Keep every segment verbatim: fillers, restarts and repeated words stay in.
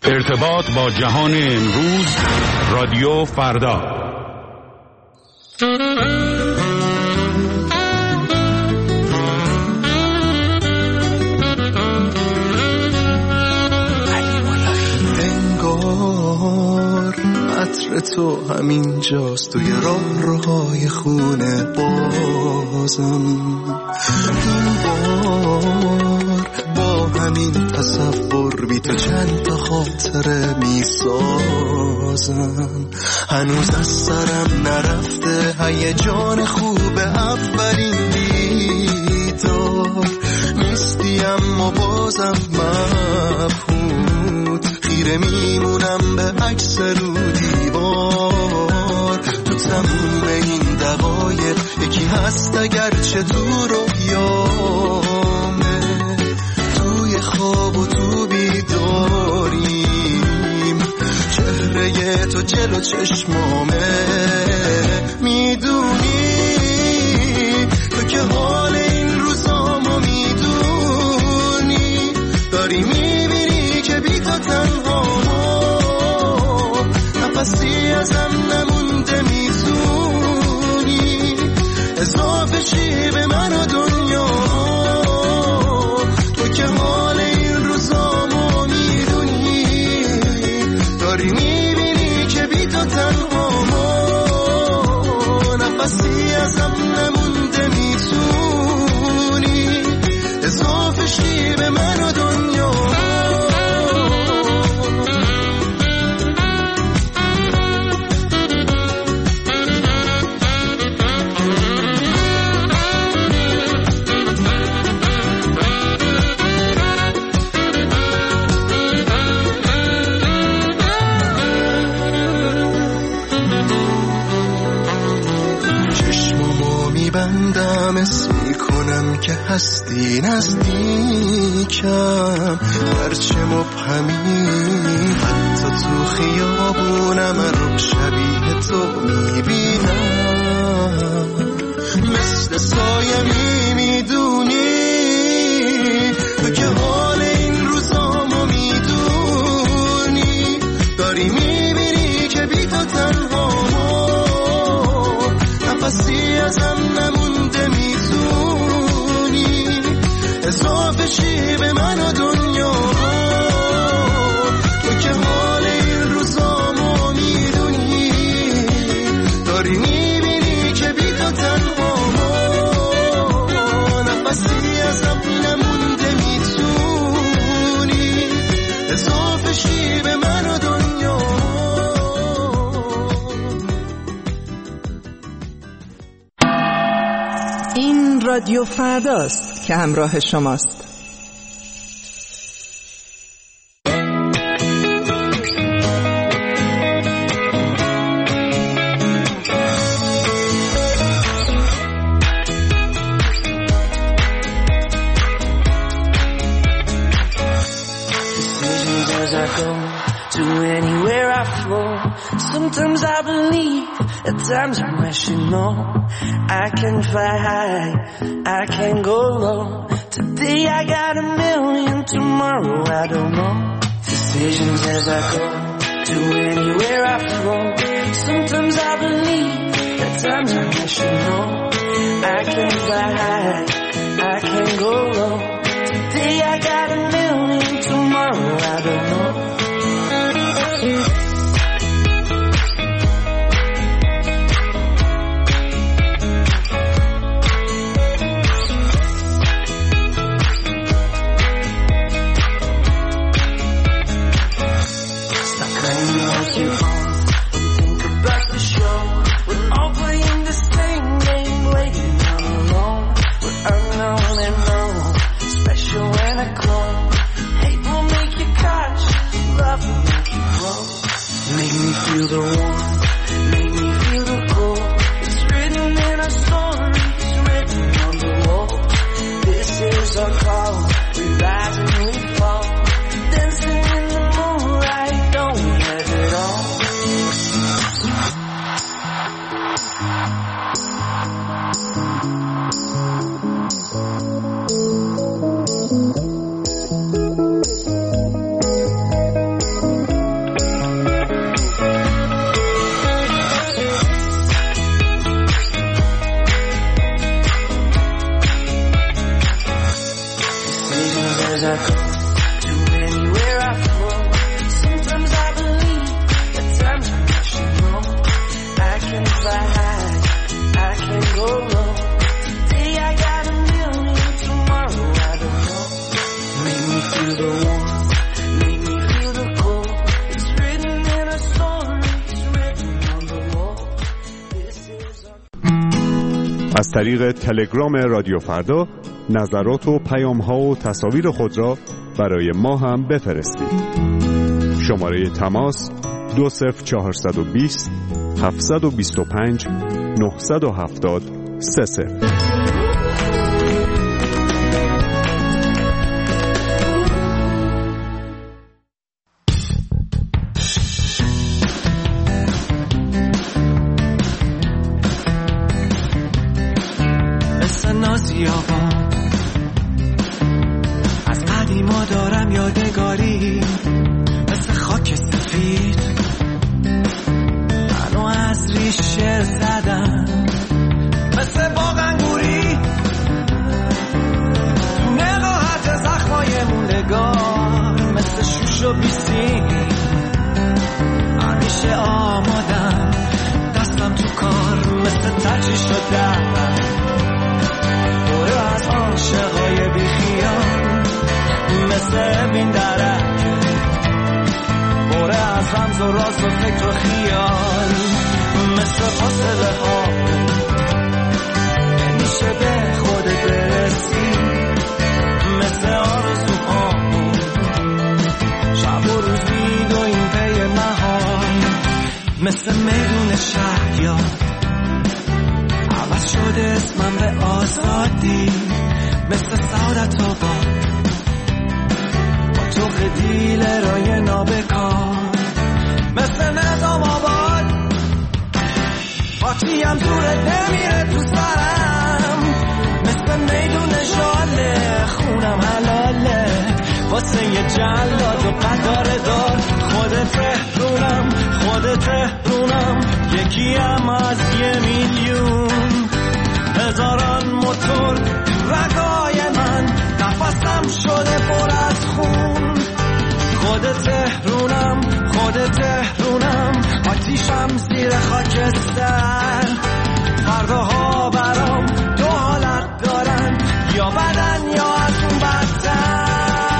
ارتباط با جهان امروز، رادیو فردا. انگار عطر تو همین جاست توی راه روهای خونه بازم. این بار با همین تصور بی تو چند تا خاطره می سازم. هنوز از سرم نرفته هیجان خوب اولین دیدار. نیستی اما بازم مبهوت، خیره میمونم به عکس رو دیوار. تو تموم این دقایق یکی هست اگرچه دور و یامه، توی خواب و تو بیداریم، چهره تو جلو چشمامه. میدونی تو که حال این روزامو میدونی، داری میبینی که بی تو تنها نفسی ازم نمونده. میتونی اضافه شی به من و دنیا، تو که حال این روزامو میدونی، داری میبینی که بی تو تنها نفسی ازم نمونده. میتونی اضافه شی به من و دنیا. بندم اسم میکنم که هستی نزدیکم، هرچه مبهمی حتی تو خیابونم رو شبیه تو میبینم. مثل سایه میدونی تو که حال این روزامو میدونی، داری میبینی که بی تو تنها نفسی ازم نمونده. میتونی اضافه شی به من و دنیا، تو که حال این روزامو میدونی، داری میبینی که بی تو تنها نفسی ازم نمونده. میتونی اضافه شی به من و دنیا. این رادیو فرداست که همراه شماست. Sometimes I believe, at times I wish you know. I can fly high, I can go low. Today I got a million, tomorrow I don't know. Decisions as I go, to anywhere I flow. Sometimes I believe, at times I wish you know. I can fly high, I can go low. Today I got a million, tomorrow I don't know. Feel the warmth, make me feel the cold. It's written in our stories, written on the wall. This is our call, we rise and we fall. Dancing in the moonlight, don't we have it all? از طریق تلگرام رادیو فردا نظرات و پیام‌ها و تصاویر خود را برای ما هم بفرستید. شماره تماس دو صفر چهارصد و بیست هفتصد و بیست و پنج نهصد و هفتاد سه صفر. از قدیما دارم یادگاری مثل خاک سفید، منو از ریشه زدم مثل باغ انگوری، تو نقاهت زخمای موندگار مثل شوش و بیسیم، همیشه آمادم دستم تو کار مثل ترجیح شدم، از عاشقای بیخیال مثل بین درک، بره از رمز و راز و فکر و خیال مثل فاصله ها، نمیشه به خودت برسی مثل آرزوها، شب و روز میدویم پی مهار مثل میدون شهریار، عوض شده اسمم به آزادی مثل سعادت آباد، با تو خدیل رای نابکار مثل نظام آباد، پاچیم دوره نمیره تو سرم مثل میدون شاله، خونم حلاله واسه یه جلاد و قدار دار، خودت تهرونم خودت تهرونم یکیم از یه میلیون، هزاران موتور رگای من نفسم شده پر از خون، خودت تهرونم خودت تهرونم آتیشم زیر خاکستر، فرداها برام دو حالت دارن یا بدن یا از اون بدتر.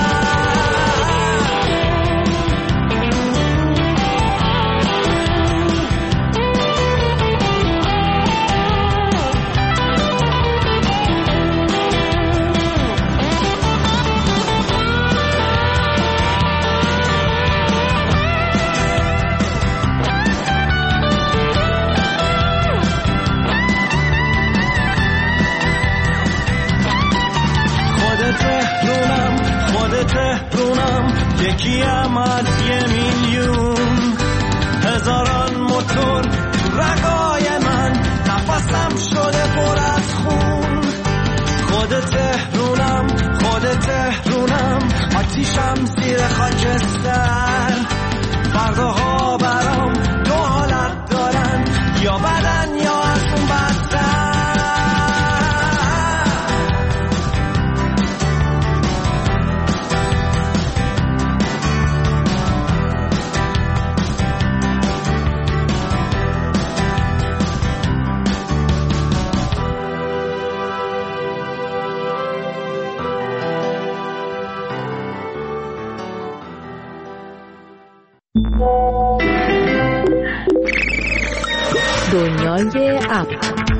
تهرونم یکیم از یه میلیون، هزاران موتور رگای من نفسم شده پر از خون، خودت تهرونم خودت تهرونم آتیشم زیر خاکستر، فرداها برام دو حالت دارن یا بدن یا از اون بدتر. دنیای اپ.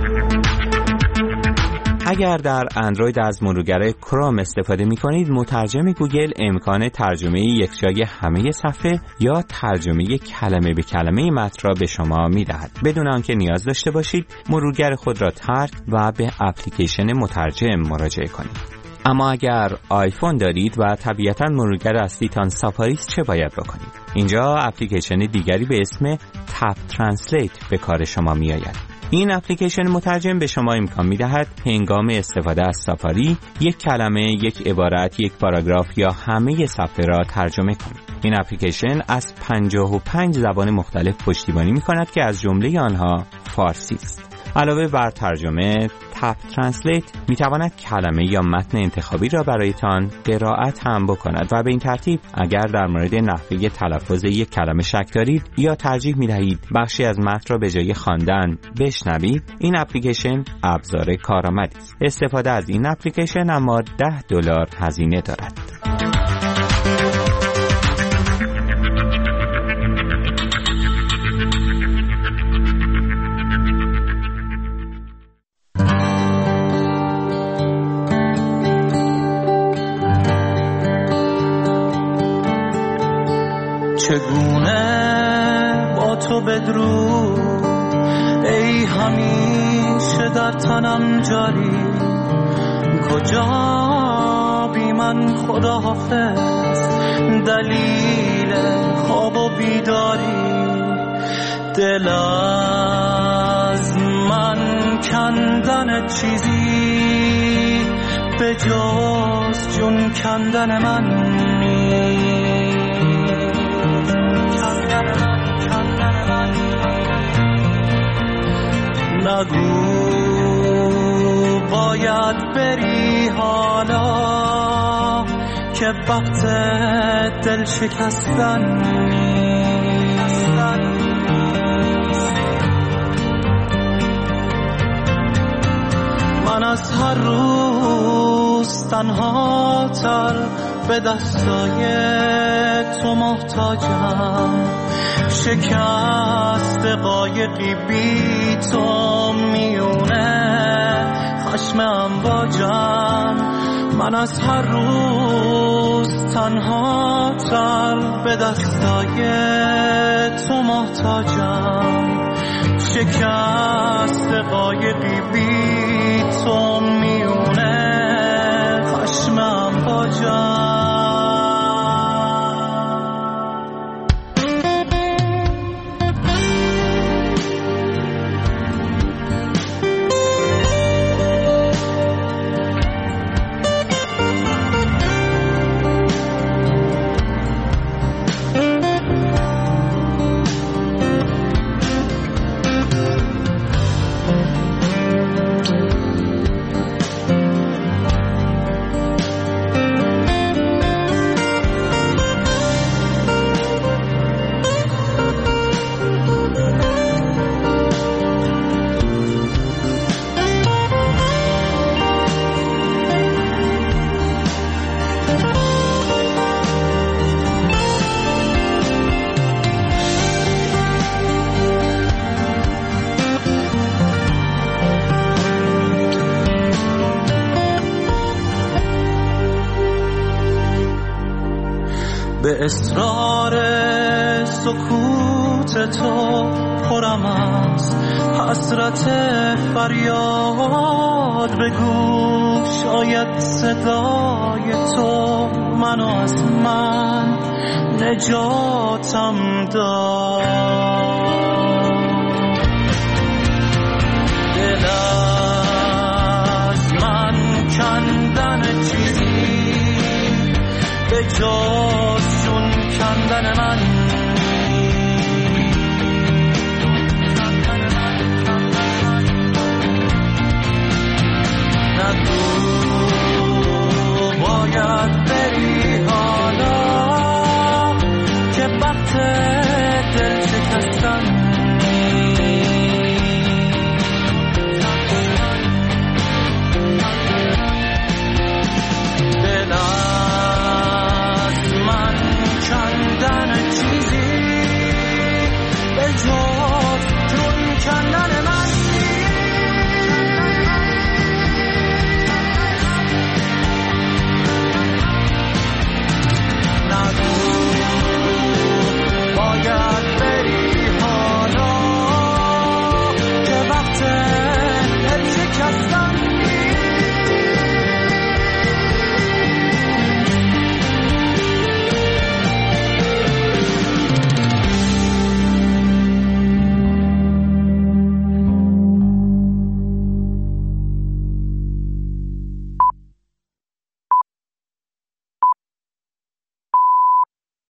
اگر در اندروید از مرورگر کروم استفاده می کنید، مترجم گوگل امکان ترجمه یکجای همه صفحه یا ترجمه کلمه به کلمه متن را به شما می دهد بدون آنکه نیاز داشته باشید مرورگر خود را ترک و به اپلیکیشن مترجم مراجعه کنید. اما اگر آیفون دارید و طبیعتاً مرورگر اصلیتان سافاریست چه باید بکنید؟ اینجا اپلیکیشن دیگری به اسم تپ ترنسلیت به کار شما می آید. این اپلیکیشن مترجم به شما امکان می دهد هنگام استفاده از سافاری یک کلمه، یک عبارت، یک پاراگراف یا همه صفحه را ترجمه کنید. این اپلیکیشن از پنجاه و پنج زبان مختلف پشتیبانی می کند که از جمله آنها فارسی است. علاوه بر ترجمه، تپ ترنسلیت می تواند کلمه یا متن انتخابی را برایتان قرائت هم بکند و به این ترتیب اگر در مورد نحوه تلفظ یک کلمه شک دارید یا ترجیح می دهید بخشی از متن را به جای خواندن بشنوید، این اپلیکیشن ابزار کارآمدی است. استفاده از این اپلیکیشن اما ده دلار هزینه دارد. چگونه با تو بدرود ای همیشه در تنم جاری، کجا بی من خدا حافظ دلیل خواب و بیداری، دل از من کندن چیزی به جز جون کندن من نیست، کندن من کندن من نگو باید بری حالا که وقت دل شکستن نیست. من از هر روز تنها تر به دستای تو محتاجم، شکست قایقی بی تو میونه خشم امواجم. من از هر روز تنها تر به دستای تو محتاجم، شکست قایقی بی تو میونه خشم امواجم. به اصرار سکوت تو پرم از حسرت فریاد، بگو شاید صدای تو منو از من نجاتم داد. دل از من کندن چیزی به جز جون کندن من، نگو باید بری حالا که وقت دل شکستن